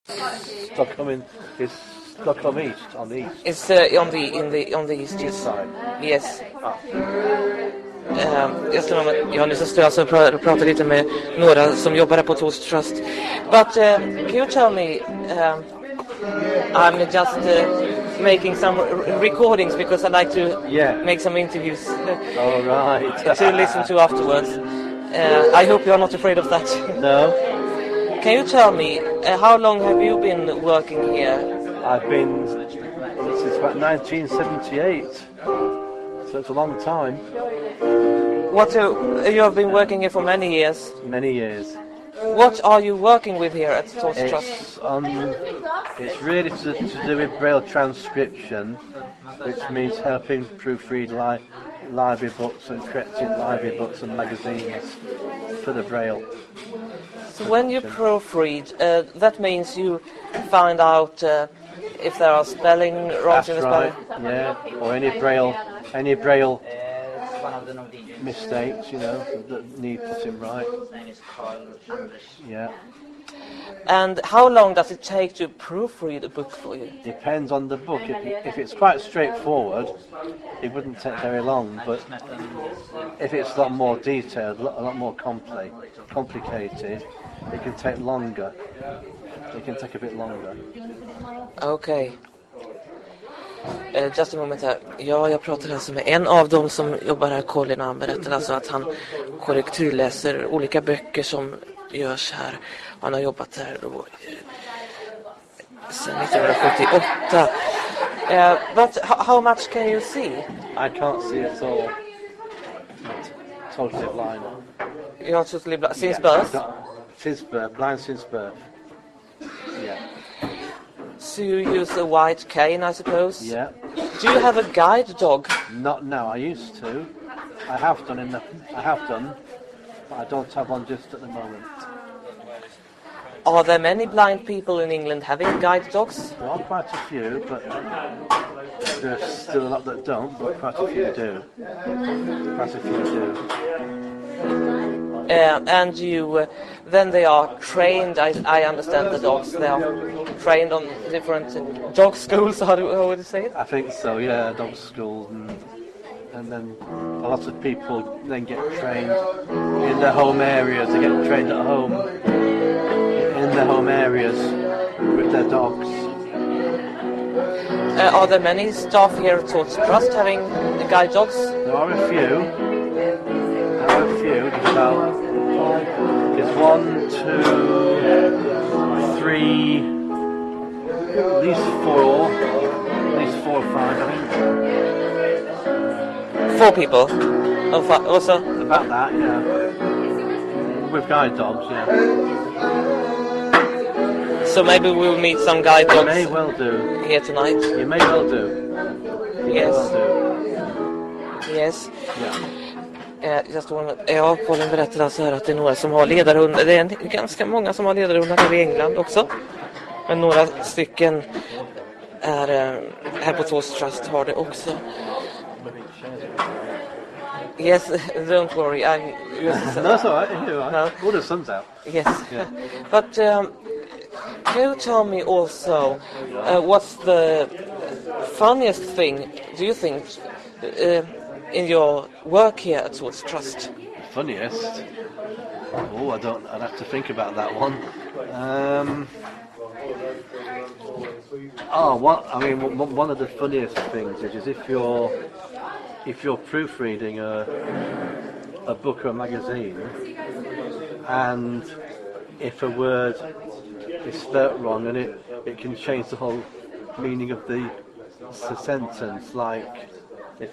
It's Stockholm East on the east. It's on the east, yes. Side. Yes. Ja, nu så står jag alltså och pratar lite med några som jobbar här på Toast Trust. But can you tell me, I'm just making some recordings because I like to make some interviews All right. to listen to afterwards. I hope you're not afraid of that. No. Can you tell me, how long have you been working here? I've been since about 1978, so it's a long time. You have been working here for many years. Many years. What are you working with here at Toast Trust? It's really to do with Braille transcription, which means helping proofread library books and correcting library books and magazines for the Braille. So when you proofread, that means you find out if there are spelling wrongs in the spelling. Yeah, or any Braille mistakes, that need putting right. Yeah. And how long does it take to proofread a book for you? Depends on the book. If it's quite straightforward, it wouldn't take very long. But if it's a lot more detailed, a lot more complicated, it can take longer. It can take a bit longer. Okay. Just a moment här. Ja, jag pratar alltså med en av dem som jobbar här, Colin. Han berättar alltså att han korrekturläser olika böcker som görs här. Han har jobbat här då, sedan 1978. But how much can you see? I can't see at all. Totally blind. You're totally blind since birth? Since birth, blind since birth. Yeah. So you use a white cane, I suppose? Yeah. Do you have a guide dog? Not now. I used to. I have done, but I don't have one just at the moment. Are there many blind people in England having guide dogs? There are quite a few, but there's still a lot that don't, but quite a few do. And you, then they are trained, I understand the dogs, they are trained on different dog schools, how would you say it? I think so, yeah, dog schools, and then a lot of people then get trained in their home areas, they get trained at home, in their home areas with their dogs. Are there many staff here at Toast Trust having guide dogs? There are a few. There's 1, 2, 3, at least 4 or 5, I think. 4 people? Also? About that, yeah. With guide dogs, yeah. So maybe we'll meet some guide dogs. You may well do. Here tonight. You may well do. Yes. Yeah. Colin berättar alltså här att det är några som har ledarhundar. Det är ganska många som har ledarhundar här i England också. Men några stycken är här på Toast Trust har det också. Yes, don't worry. I'm used to... No, that's all right. No. All the sun's out. Yes. Yeah. But can you tell me also what's the funniest thing, do you think, in your work here at Toast Trust? Funniest? Oh, I'd have to think about that one. One of the funniest things is if you're proofreading a book or a magazine, and if a word is spelt wrong, and it can change the whole meaning of the sentence. Like if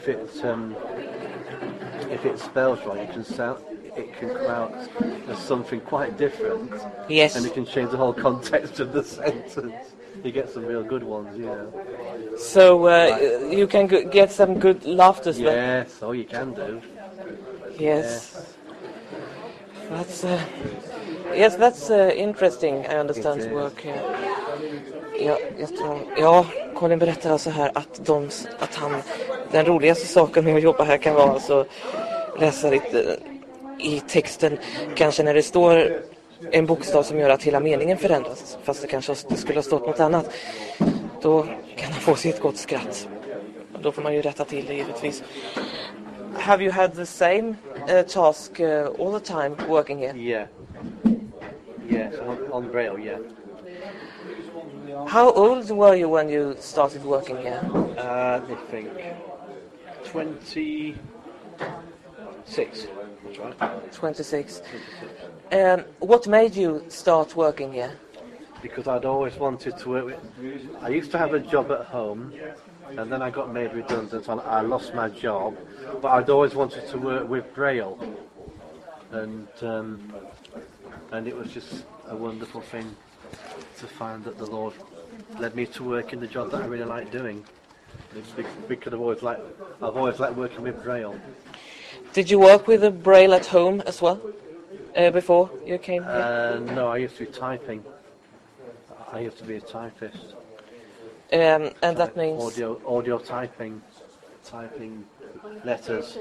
it spells wrong, it can come out as something quite different. Yes. And it can change the whole context of the sentence. You get some real good ones, So you can get some good laughter. Yes, you can do. Yes. That's interesting. I understand to work here. Colin berättar alltså här att den roligaste saken med att jobba här kan vara alltså läsa lite i texten, kanske när det står en bokstav som gör att hela meningen förändras, fast det kanske skulle ha stått något annat, då kan han få sig ett gott skratt. Och då får man ju rätta till det givetvis. Have you had the same task all the time working here? Yeah. Yes, on Braille, yeah. How old were you when you started working here? I think 26. That's right. 26. What made you start working here? Because I'd always wanted to work with... I used to have a job at home, and then I got made redundant and I lost my job, but I'd always wanted to work with Braille. And it was just a wonderful thing to find that the Lord led me to work in the job that I really like doing. Because I've always liked working with Braille. Did you work with a Braille at home as well before you came here? No, I used to be typing. I used to be a typist. And that means audio typing letters,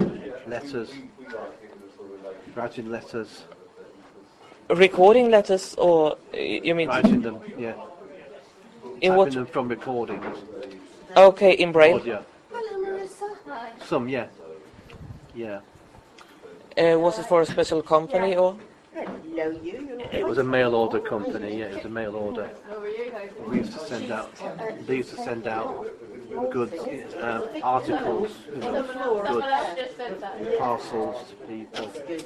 writing letters. Recording letters, or you mean writing them? Yeah. In typing them from recordings. Okay, in Braille. Audio. Some, yeah. Yeah. Was it for a special company or? It was a mail order company. Yeah, it was a mail order. We used to send out. They used to send out good articles, good parcels to people.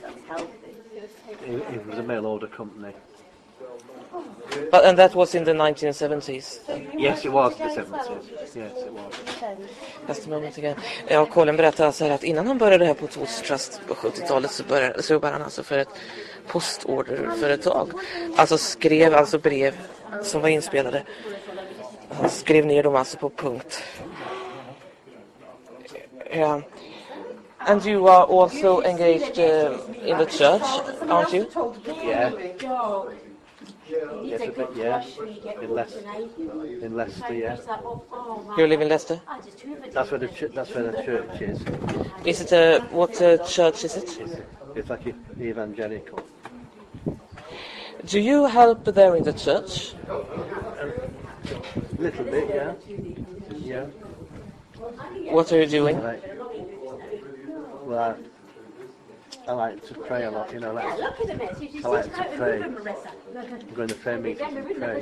It was a mail order company. And that was in the 1970s? Yes, it was in the 70s. Yes, it was. Just a moment again. Ja, Colin berättade alltså här att innan han började här på Toast Trust på 70-talet så jobbade han alltså för ett postorderföretag. Alltså skrev brev som var inspelade. Han skrev ner dem alltså på punkt. And you are also engaged in the church, aren't you? Yeah. Yes, a bit, yeah. In Leicester, yeah. You live in Leicester? That's where the church is. Is it what church is it? It's like evangelical. Do you help there in the church? A little bit, yeah. Yeah. What are you doing? Well, I like to pray a lot, you know. I like to pray. I'm going to prayer meetings and pray.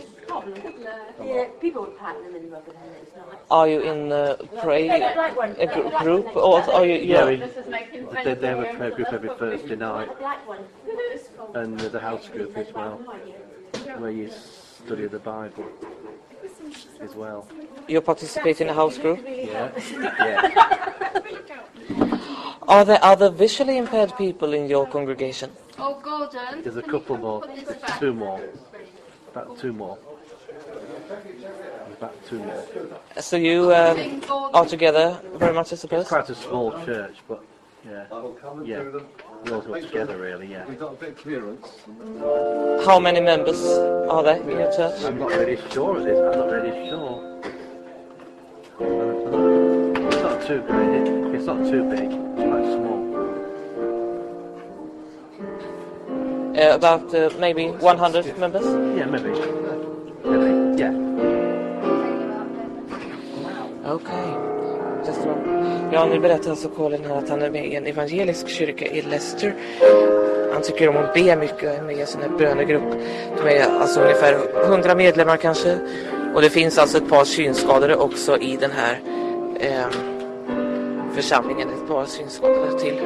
Are you in a group, or are you? Yeah, they have a prayer group every Thursday night, and there's a house group as well, where you study the Bible as well. You participate in a house group? Yeah. Yeah. Are there other visually impaired people in your congregation? Oh, Gordon. There's a couple more. There's two more. About two more. About two more. So you are together very much, I suppose? It's quite a small church, but yeah. Yeah. We all go together, really, yeah. We've got a bit of clearance. How many members are there in your church? I'm not really sure of this. I'm not really sure. It's not too great. It's not too big. It's quite small. About maybe 100 members? Yeah, maybe. Maybe. Yeah. Okay. Just a moment. Ja, nu berättar alltså Colin här att han är med i en evangelisk kyrka i Leicester. Han tycker om att be mycket och är med i sin här bönegrupp. De är alltså ungefär 100 medlemmar kanske. Och det finns alltså ett par synskadade också i den här församlingen. Ett par synskadade till.